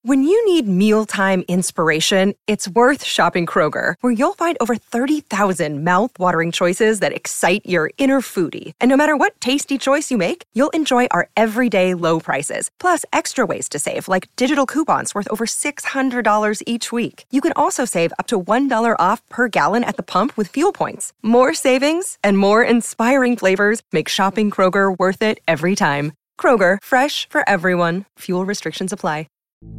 When you need mealtime inspiration, it's worth shopping Kroger, where you'll find over 30,000 mouth-watering choices that excite your inner foodie. And no matter what tasty choice you make, you'll enjoy our everyday low prices, plus extra ways to save, like digital coupons worth over $600 each week. You can also save up to $1 off per gallon at the pump with fuel points. More savings and more inspiring flavors make shopping Kroger worth it every time. Kroger, fresh for everyone. Fuel restrictions apply.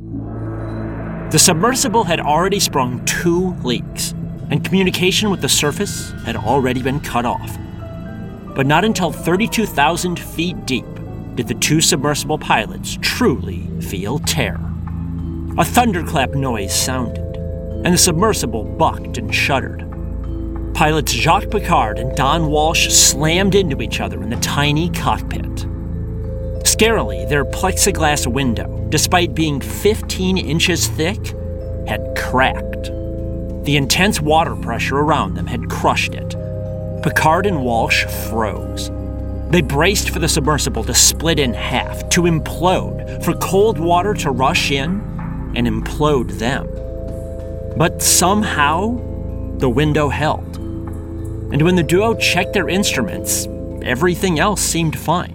The submersible had already sprung 2 leaks, and communication with the surface had already been cut off. But not until 32,000 feet deep did the 2 submersible pilots truly feel terror. A thunderclap noise sounded, and the submersible bucked and shuddered. Pilots Jacques Piccard and Don Walsh slammed into each other in the tiny cockpit. Scarily, their plexiglass window, despite being 15 inches thick, had cracked. The intense water pressure around them had crushed it. Piccard and Walsh froze. They braced for the submersible to split in half, to implode, for cold water to rush in and implode them. But somehow, the window held. And when the duo checked their instruments, everything else seemed fine.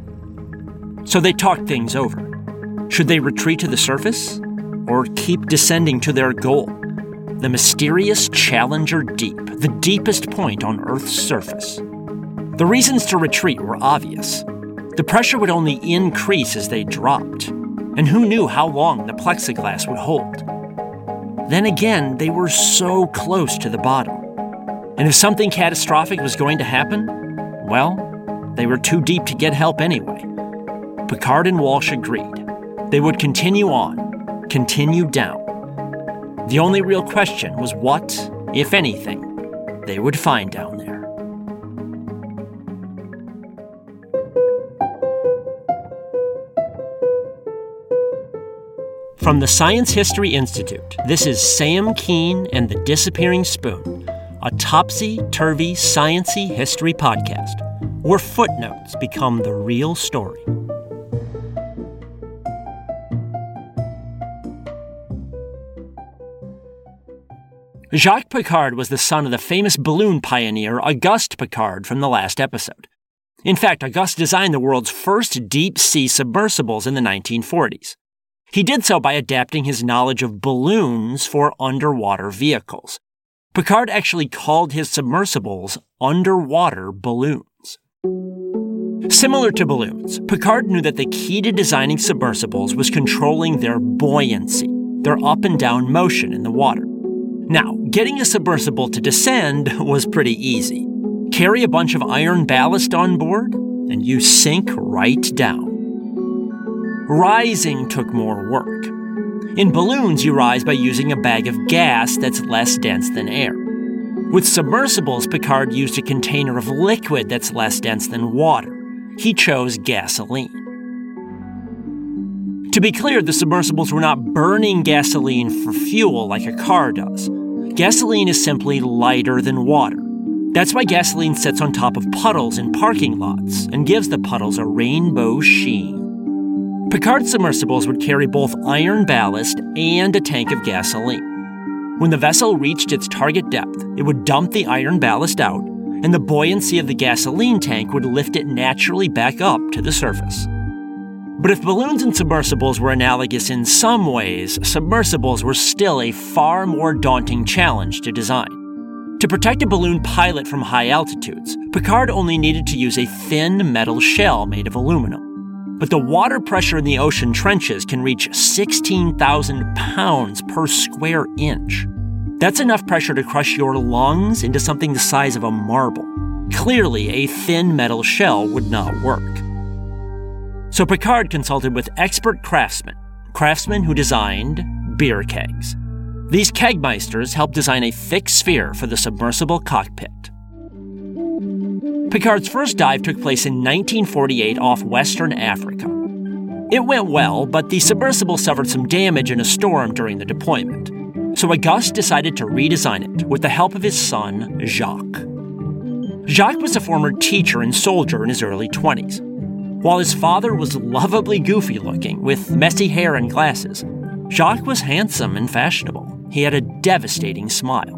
So they talked things over. Should they retreat to the surface, or keep descending to their goal, the mysterious Challenger Deep, the deepest point on Earth's surface? The reasons to retreat were obvious. The pressure would only increase as they dropped, and who knew how long the plexiglass would hold? Then again, they were so close to the bottom. And if something catastrophic was going to happen, well, they were too deep to get help anyway. Piccard and Walsh agreed. They would continue on, continue down. The only real question was what, if anything, they would find down there. From the Science History Institute, this is Sam Keene and the Disappearing Spoon, a topsy-turvy, science-y history podcast, where footnotes become the real story. Jacques Piccard was the son of the famous balloon pioneer Auguste Piccard from the last episode. In fact, Auguste designed the world's first deep-sea submersibles in the 1940s. He did so by adapting his knowledge of balloons for underwater vehicles. Piccard actually called his submersibles underwater balloons. Similar to balloons, Piccard knew that the key to designing submersibles was controlling their buoyancy, their up and down motion in the water. Now, getting a submersible to descend was pretty easy. Carry a bunch of iron ballast on board, and you sink right down. Rising took more work. In balloons, you rise by using a bag of gas that's less dense than air. With submersibles, Piccard used a container of liquid that's less dense than water. He chose gasoline. To be clear, the submersibles were not burning gasoline for fuel like a car does. Gasoline is simply lighter than water. That's why gasoline sits on top of puddles in parking lots and gives the puddles a rainbow sheen. Piccard submersibles would carry both iron ballast and a tank of gasoline. When the vessel reached its target depth, it would dump the iron ballast out, and the buoyancy of the gasoline tank would lift it naturally back up to the surface. But if balloons and submersibles were analogous in some ways, submersibles were still a far more daunting challenge to design. To protect a balloon pilot from high altitudes, Piccard only needed to use a thin metal shell made of aluminum. But the water pressure in the ocean trenches can reach 16,000 pounds per square inch. That's enough pressure to crush your lungs into something the size of a marble. Clearly, a thin metal shell would not work. So Piccard consulted with expert craftsmen who designed beer kegs. These kegmeisters helped design a thick sphere for the submersible cockpit. Piccard's first dive took place in 1948 off Western Africa. It went well, but the submersible suffered some damage in a storm during the deployment. So Auguste decided to redesign it with the help of his son, Jacques. Jacques was a former teacher and soldier in his early 20s. While his father was lovably goofy-looking, with messy hair and glasses, Jacques was handsome and fashionable. He had a devastating smile.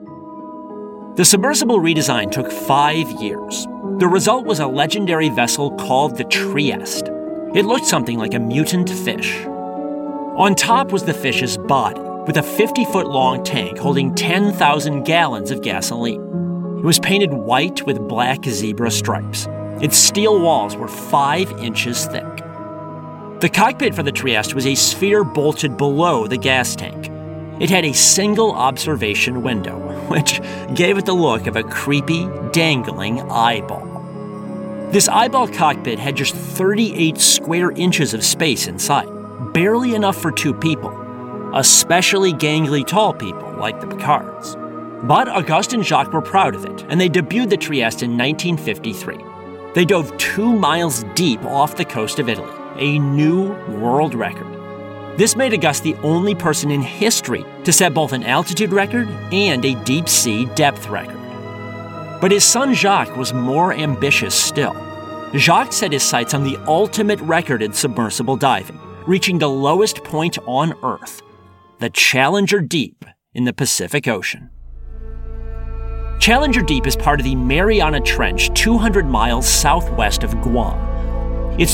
The submersible redesign took 5 years. The result was a legendary vessel called the Trieste. It looked something like a mutant fish. On top was the fish's body, with a 50-foot-long tank holding 10,000 gallons of gasoline. It was painted white with black zebra stripes. Its steel walls were 5 inches thick. The cockpit for the Trieste was a sphere bolted below the gas tank. It had a single observation window, which gave it the look of a creepy, dangling eyeball. This eyeball cockpit had just 38 square inches of space inside, barely enough for 2 people, especially gangly tall people like the Picards. But Auguste and Jacques were proud of it, and they debuted the Trieste in 1953. They dove 2 miles deep off the coast of Italy, a new world record. This made Auguste the only person in history to set both an altitude record and a deep-sea depth record. But his son Jacques was more ambitious still. Jacques set his sights on the ultimate record in submersible diving, reaching the lowest point on Earth, the Challenger Deep in the Pacific Ocean. Challenger Deep is part of the Mariana Trench 200 miles southwest of Guam. It's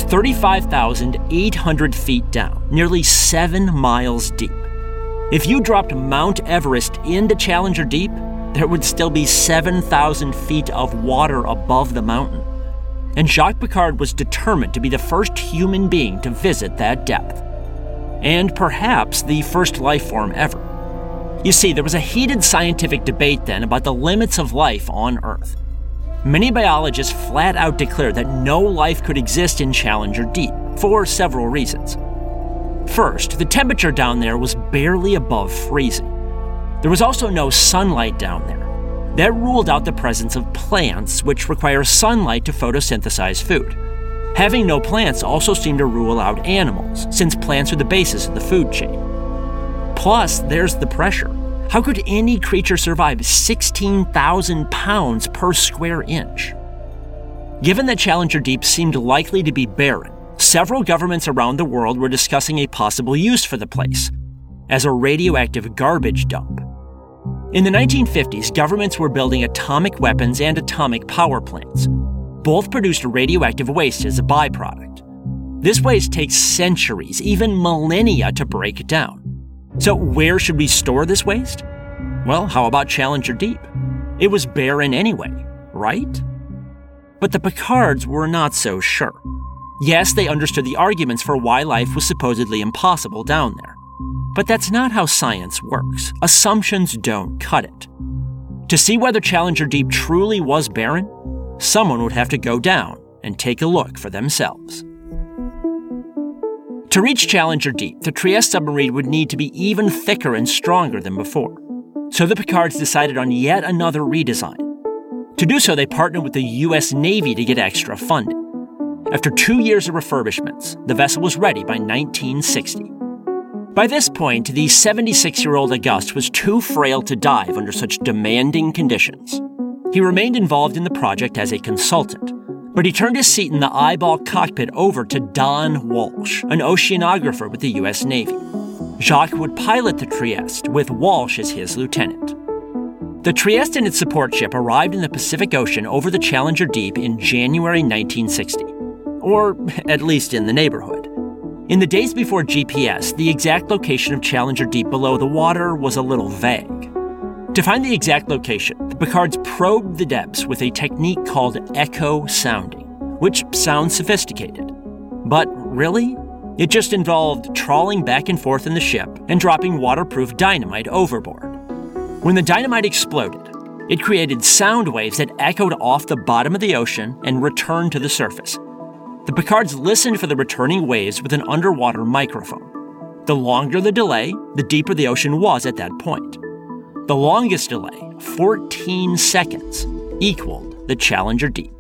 35,800 feet down, nearly 7 miles deep. If you dropped Mount Everest into Challenger Deep, there would still be 7,000 feet of water above the mountain. And Jacques Piccard was determined to be the first human being to visit that depth. And perhaps the first life form ever. You see, there was a heated scientific debate then about the limits of life on Earth. Many biologists flat out declared that no life could exist in Challenger Deep, for several reasons. First, the temperature down there was barely above freezing. There was also no sunlight down there. That ruled out the presence of plants, which require sunlight to photosynthesize food. Having no plants also seemed to rule out animals, since plants are the basis of the food chain. Plus, there's the pressure. How could any creature survive 16,000 pounds per square inch? Given that Challenger Deep seemed likely to be barren, several governments around the world were discussing a possible use for the place, as a radioactive garbage dump. In the 1950s, governments were building atomic weapons and atomic power plants. Both produced radioactive waste as a byproduct. This waste takes centuries, even millennia, to break down. So where should we store this waste? Well, how about Challenger Deep? It was barren anyway, right? But the Picards were not so sure. Yes, they understood the arguments for why life was supposedly impossible down there. But that's not how science works. Assumptions don't cut it. To see whether Challenger Deep truly was barren, someone would have to go down and take a look for themselves. To reach Challenger Deep, the Trieste submarine would need to be even thicker and stronger than before. So the Picards decided on yet another redesign. To do so, they partnered with the U.S. Navy to get extra funding. After 2 years of refurbishments, the vessel was ready by 1960. By this point, the 76-year-old Auguste was too frail to dive under such demanding conditions. He remained involved in the project as a consultant, but he turned his seat in the eyeball cockpit over to Don Walsh, an oceanographer with the U.S. Navy. Jacques would pilot the Trieste, with Walsh as his lieutenant. The Trieste and its support ship arrived in the Pacific Ocean over the Challenger Deep in January 1960, or at least in the neighborhood. In the days before GPS, the exact location of Challenger Deep below the water was a little vague. To find the exact location, the Picards probed the depths with a technique called echo sounding, which sounds sophisticated. But really, it just involved trawling back and forth in the ship and dropping waterproof dynamite overboard. When the dynamite exploded, it created sound waves that echoed off the bottom of the ocean and returned to the surface. The Picards listened for the returning waves with an underwater microphone. The longer the delay, the deeper the ocean was at that point. The longest delay, 14 seconds, equaled the Challenger Deep.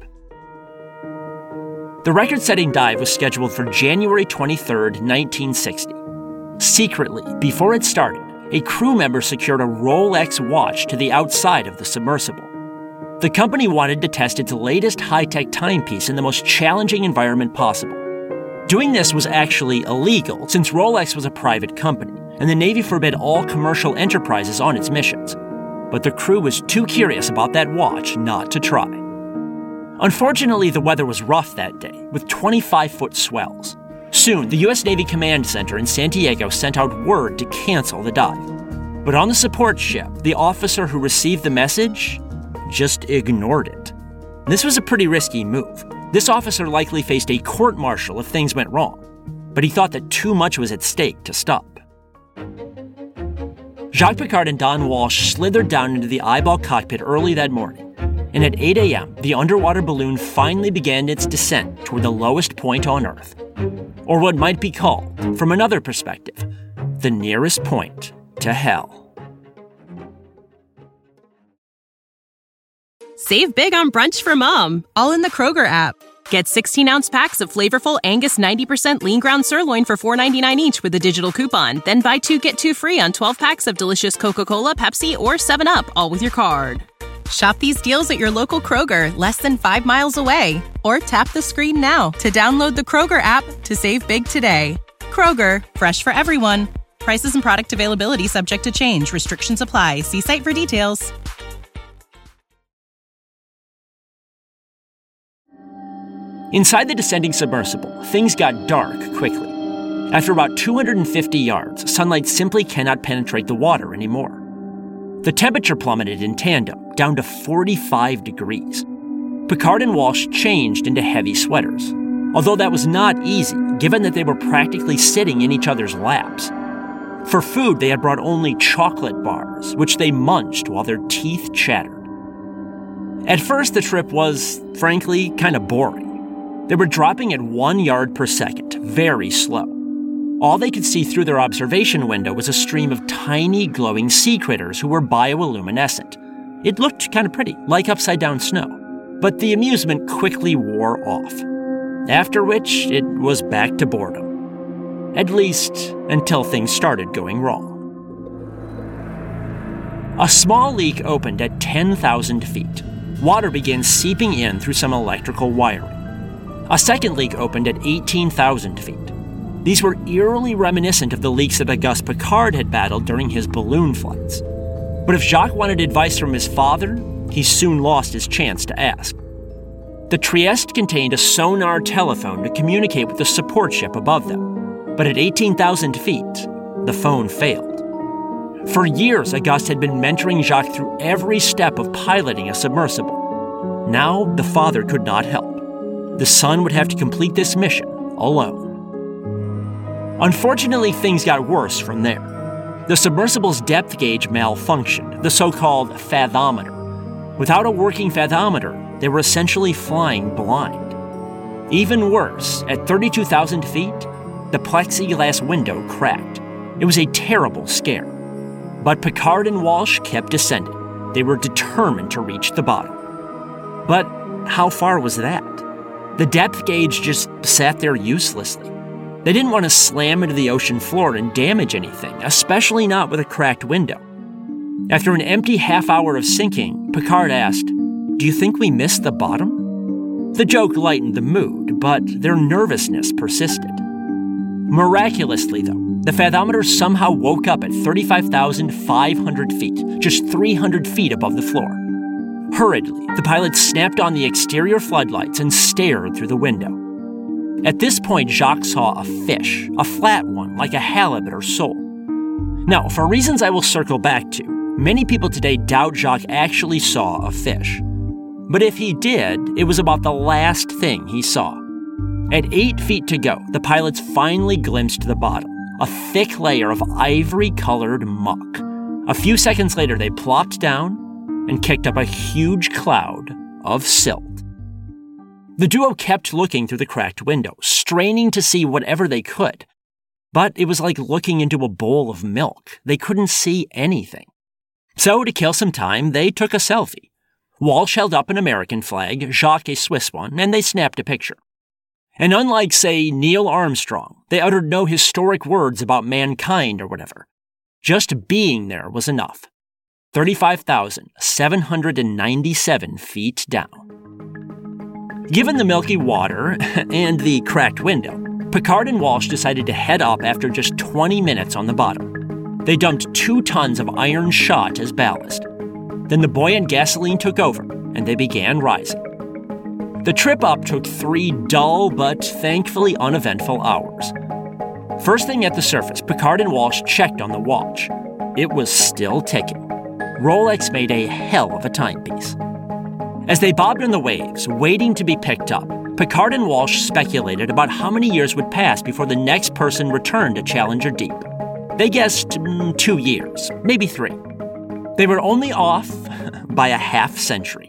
The record-setting dive was scheduled for January 23, 1960. Secretly, before it started, a crew member secured a Rolex watch to the outside of the submersible. The company wanted to test its latest high-tech timepiece in the most challenging environment possible. Doing this was actually illegal, since Rolex was a private company, and the Navy forbid all commercial enterprises on its missions. But the crew was too curious about that watch not to try. Unfortunately, the weather was rough that day, with 25-foot swells. Soon, the U.S. Navy Command Center in San Diego sent out word to cancel the dive. But on the support ship, the officer who received the message just ignored it. This was a pretty risky move. This officer likely faced a court-martial if things went wrong, but he thought that too much was at stake to stop. Jacques Piccard and Don Walsh slithered down into the eyeball cockpit early that morning, and at 8 a.m., the underwater balloon finally began its descent toward the lowest point on Earth, or what might be called, from another perspective, the nearest point to hell. Save big on brunch for mom, all in the Kroger app. Get 16-ounce packs of flavorful Angus 90% lean ground sirloin for $4.99 each with a digital coupon. Then buy 2, get 2 free on 12 packs of delicious Coca-Cola, Pepsi, or 7-Up, all with your card. Shop these deals at your local Kroger, less than 5 miles away. Or tap the screen now to download the Kroger app to save big today. Kroger, fresh for everyone. Prices and product availability subject to change. Restrictions apply. See site for details. Inside the descending submersible, things got dark quickly. After about 250 yards, sunlight simply cannot penetrate the water anymore. The temperature plummeted in tandem, down to 45 degrees. Piccard and Walsh changed into heavy sweaters, although that was not easy, given that they were practically sitting in each other's laps. For food, they had brought only chocolate bars, which they munched while their teeth chattered. At first, the trip was, frankly, kind of boring. They were dropping at 1 yard per second, very slow. All they could see through their observation window was a stream of tiny glowing sea critters who were bioluminescent. It looked kind of pretty, like upside-down snow. But the amusement quickly wore off. After which, it was back to boredom. At least, until things started going wrong. A small leak opened at 10,000 feet. Water began seeping in through some electrical wiring. A second leak opened at 18,000 feet. These were eerily reminiscent of the leaks that Auguste Piccard had battled during his balloon flights. But if Jacques wanted advice from his father, he soon lost his chance to ask. The Trieste contained a sonar telephone to communicate with the support ship above them, but at 18,000 feet, the phone failed. For years, Auguste had been mentoring Jacques through every step of piloting a submersible. Now, the father could not help. The son would have to complete this mission alone. Unfortunately, things got worse from there. The submersible's depth gauge malfunctioned, the so-called fathometer. Without a working fathometer, they were essentially flying blind. Even worse, at 32,000 feet, the plexiglass window cracked. It was a terrible scare. But Piccard and Walsh kept descending. They were determined to reach the bottom. But how far was that? The depth gauge just sat there uselessly. They didn't want to slam into the ocean floor and damage anything, especially not with a cracked window. After an empty half hour of sinking, Piccard asked, "Do you think we missed the bottom?" The joke lightened the mood, but their nervousness persisted. Miraculously, though, the fathometer somehow woke up at 35,500 feet, just 300 feet above the floor. Hurriedly, the pilots snapped on the exterior floodlights and stared through the window. At this point, Jacques saw a fish, a flat one like a halibut or sole. Now, for reasons I will circle back to, many people today doubt Jacques actually saw a fish. But if he did, it was about the last thing he saw. At 8 feet to go, the pilots finally glimpsed the bottom, a thick layer of ivory-colored muck. A few seconds later, they plopped down and kicked up a huge cloud of silt. The duo kept looking through the cracked window, straining to see whatever they could. But it was like looking into a bowl of milk. They couldn't see anything. So, to kill some time, they took a selfie. Walsh held up an American flag, Jacques a Swiss one, and they snapped a picture. And unlike, say, Neil Armstrong, they uttered no historic words about mankind or whatever. Just being there was enough. 35,797 feet down. Given the milky water and the cracked window, Piccard and Walsh decided to head up after just 20 minutes on the bottom. They dumped 2 tons of iron shot as ballast. Then the buoyant gasoline took over, and they began rising. The trip up took 3 dull but thankfully uneventful hours. First thing at the surface, Piccard and Walsh checked on the watch. It was still ticking. Rolex made a hell of a timepiece. As they bobbed on the waves, waiting to be picked up, Piccard and Walsh speculated about how many years would pass before the next person returned to Challenger Deep. They guessed 2 years, maybe 3. They were only off by a half-century.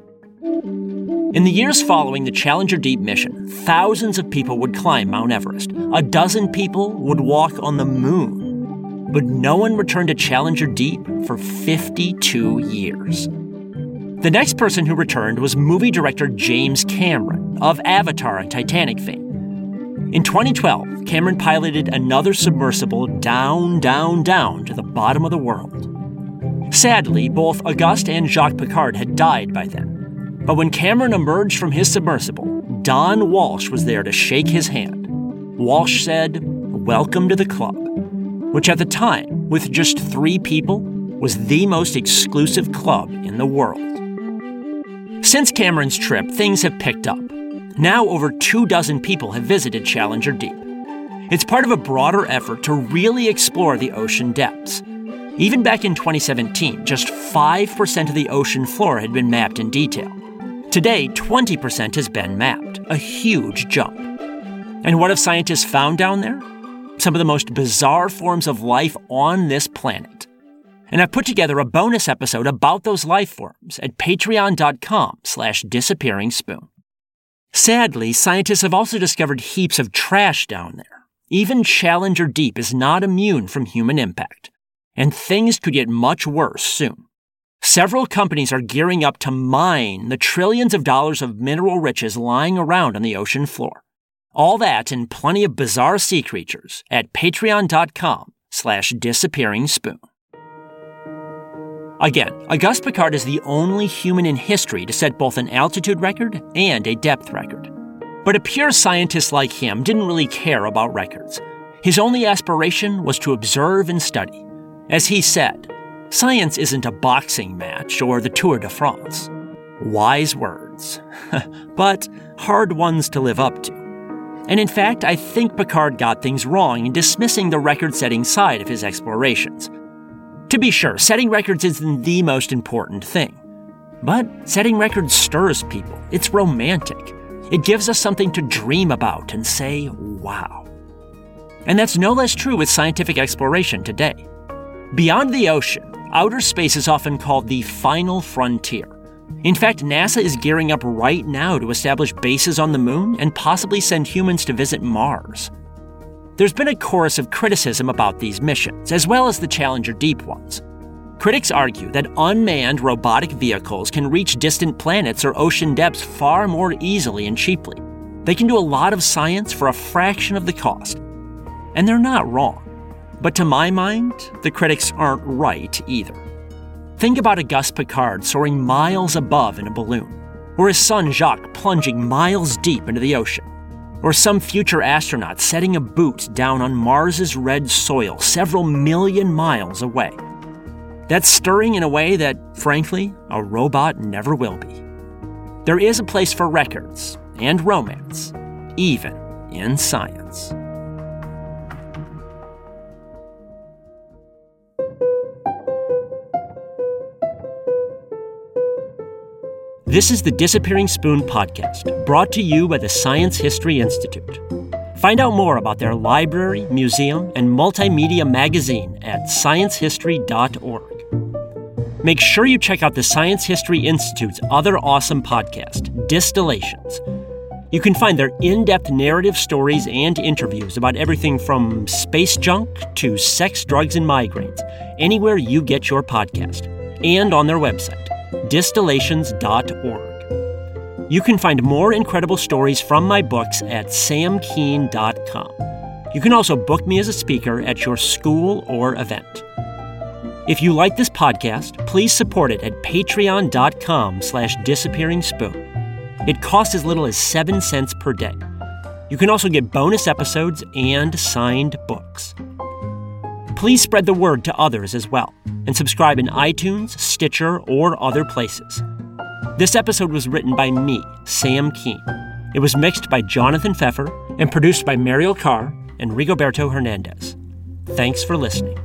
In the years following the Challenger Deep mission, thousands of people would climb Mount Everest. 12 people would walk on the moon. But no one returned to Challenger Deep for 52 years. The next person who returned was movie director James Cameron of Avatar and Titanic fame. In 2012, Cameron piloted another submersible down to the bottom of the world. Sadly, both Auguste and Jacques Piccard had died by then. But when Cameron emerged from his submersible, Don Walsh was there to shake his hand. Walsh said, "Welcome to the club," which at the time, with just 3 people, was the most exclusive club in the world. Since Cameron's trip, things have picked up. Now over 24 people have visited Challenger Deep. It's part of a broader effort to really explore the ocean depths. Even back in 2017, just 5% of the ocean floor had been mapped in detail. Today, 20% has been mapped, a huge jump. And what have scientists found down there? Some of the most bizarre forms of life on this planet. And I've put together a bonus episode about those life forms at patreon.com/disappearingspoon. Sadly, scientists have also discovered heaps of trash down there. Even Challenger Deep is not immune from human impact. And things could get much worse soon. Several companies are gearing up to mine the trillions of dollars of mineral riches lying around on the ocean floor. All that and plenty of bizarre sea creatures at patreon.com/disappearingspoon. Again, Auguste Piccard is the only human in history to set both an altitude record and a depth record. But a pure scientist like him didn't really care about records. His only aspiration was to observe and study. As he said, "Science isn't a boxing match or the Tour de France." Wise words, but hard ones to live up to. And in fact, I think Piccard got things wrong in dismissing the record-setting side of his explorations. To be sure, setting records isn't the most important thing. But setting records stirs people. It's romantic. It gives us something to dream about and say, wow. And that's no less true with scientific exploration today. Beyond the ocean, outer space is often called the final frontier. In fact, NASA is gearing up right now to establish bases on the moon and possibly send humans to visit Mars. There's been a chorus of criticism about these missions, as well as the Challenger Deep ones. Critics argue that unmanned robotic vehicles can reach distant planets or ocean depths far more easily and cheaply. They can do a lot of science for a fraction of the cost. And they're not wrong. But to my mind, the critics aren't right either. Think about Auguste Piccard soaring miles above in a balloon, or his son Jacques plunging miles deep into the ocean, or some future astronaut setting a boot down on Mars's red soil several million miles away. That's stirring in a way that, frankly, a robot never will be. There is a place for records and romance, even in science. This is the Disappearing Spoon podcast, brought to you by the Science History Institute. Find out more about their library, museum, and multimedia magazine at sciencehistory.org. Make sure you check out the Science History Institute's other awesome podcast, Distillations. You can find their in-depth narrative stories and interviews about everything from space junk to sex, drugs, and migraines, anywhere you get your podcast, and on their website, distillations.org. You can find more incredible stories from my books at samkeen.com. You can also book me as a speaker at your school or event. If you like this podcast, please support it at patreon.com/disappearingspoon. It costs as little as 7 cents per day. You can also get bonus episodes and signed books. Please spread the word to others as well, and subscribe in iTunes, Stitcher, or other places. This episode was written by me, Sam Keene. It was mixed by Jonathan Pfeffer and produced by Mariel Carr and Rigoberto Hernandez. Thanks for listening.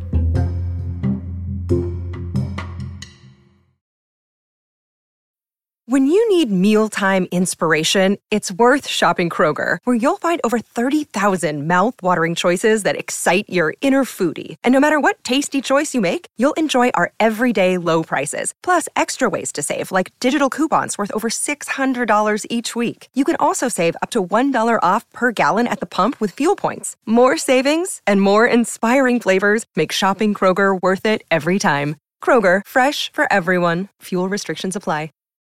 When you need mealtime inspiration, it's worth shopping Kroger, where you'll find over 30,000 mouth-watering choices that excite your inner foodie. And no matter what tasty choice you make, you'll enjoy our everyday low prices, plus extra ways to save, like digital coupons worth over $600 each week. You can also save up to $1 off per gallon at the pump with fuel points. More savings and more inspiring flavors make shopping Kroger worth it every time. Kroger, fresh for everyone. Fuel restrictions apply.